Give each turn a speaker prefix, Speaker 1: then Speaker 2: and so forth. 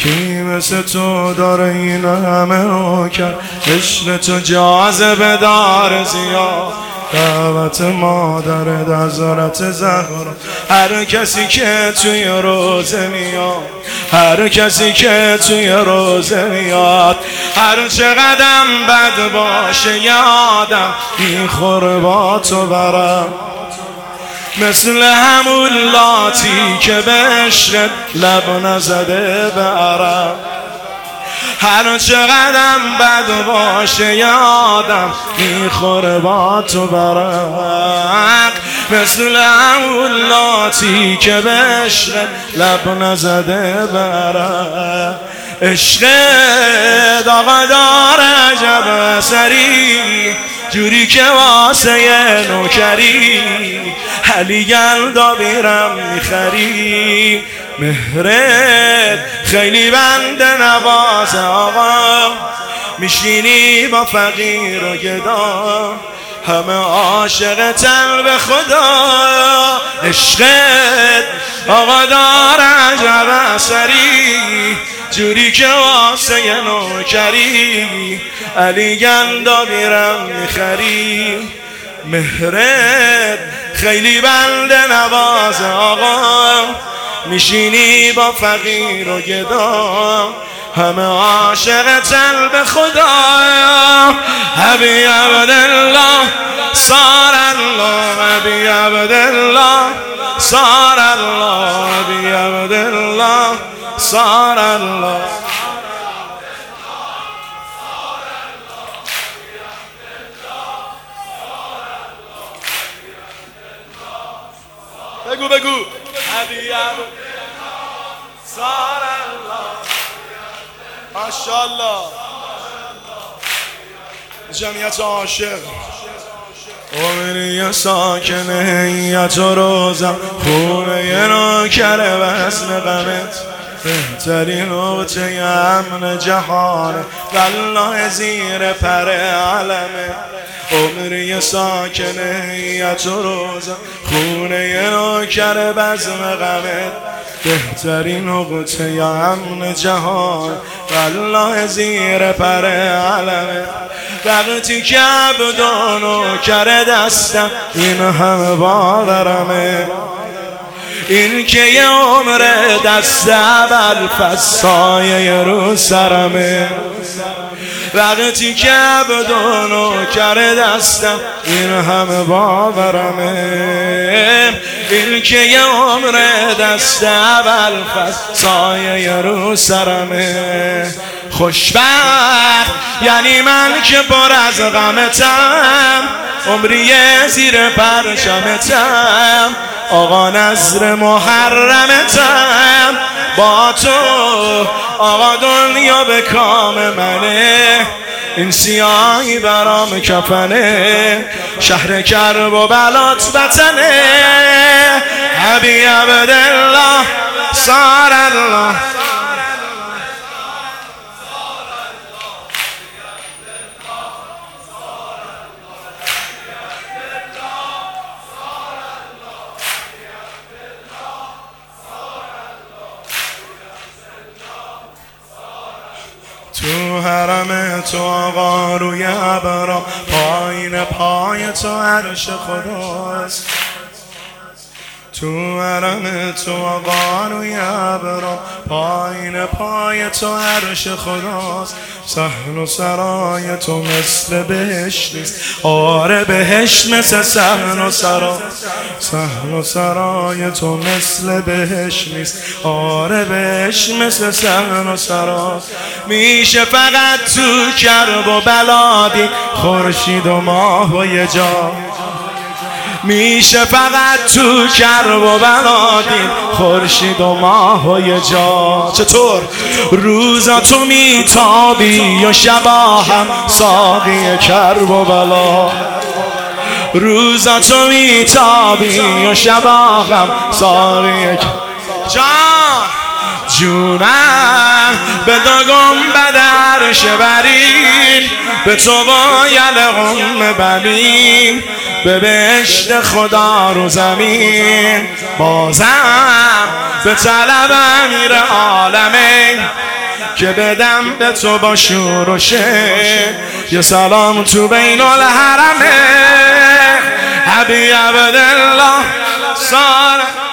Speaker 1: کی مثل تو داره این همه رو کرد؟ عشق تو جاذبه دار زیاد، دعوت مادرت حضرت زهرا. هر کسی که توی روزه میاد، هر کسی که توی روزه میاد، هر چقدر بد باشه یادم میخوره با تو برم. مثل همون لاتی که به عشقت لب نزده به عرب، هر چقدر بد باشه یادم میخوره با تو برق. مثل همون لاتی که به عشقت لب نزده به عرب. عشقت آقا داره عجب اثری، جوری که واسه نوکری علی گلدا بیرم میخری. مهرت خیلی بنده نواز آقا، میشینی با فقیر و گدا، همه عاشقتن به خدا. عشقت آقا داره عجب اثری، جوری که واسه نوکری علی گندا بیرم میخری. مهرت خیلی بنده نواز آقا، میشینی با فقیر و گدا، همه عاشقتن به خدا. حبی عبدالله صار الله، حبی عبدالله صار الله، حبی عبدالله صار الله. بگو بگو حبی عبدالله صار الله. ماشاءالله. جمعیت عاشق عمری ساکن هیئت و روزم، خونه یه نوکر وزن غمت، بهترین نقطه امن جهانه والله زیر پر علمه. عمری ساکن هیئت و روزم، خونه یه نوکر بزم غمت، بهترین نقطه امن جهان والله زیر پر علمه. وقتی که عبد و نوکر دستم این همه باورمه، این که یه عمر دست ابوالفضل سایه رو سرمه. وقتی که عبد و نوکر دستم این همه باورمه، این که یه عمر دست ابوالفضل سایه رو سرمه. خوشبخت یعنی من که پر از غمتم، عمری زیر پرچمتم، آقا نظر محرمتم. با تو آقا دنیا به کام منه، این سیاهی برام کفنه، شهر کرب و بلات وطنه. حبی عبدالله صار الله. تو حرم تو آقا روی ابرام، پایین پای تو عرش خداست. تو حرم تو آقا روی ابرام، پایین پای تو عرش خداست. صحن و سرای تو مثل بهشت نیست، آره بهشت مثل صحن و سرا. صحن و سرای تو مثل بهشت نیست، آره بهشت مثل صحن و سرا. میشه فقط تو کرب و بلادی خورشید و ماه و یه جا، میشه فقط تو کرب و بلادین خورشید و ماه و یه جا. چطور؟ روزا تو میتابی و شبا هم ساقی کرب و بلا، روزا تو میتابی و شبا هم ساقی جان جونم. به دو گنبد عرش برین، به تو باید قم برین، به بهشت خدا رو زمین. بازم به طلب امیر عالمین، که بدم به تو با شور و شعر یه سلام تو بین الحرمه حبی عبدالله صالح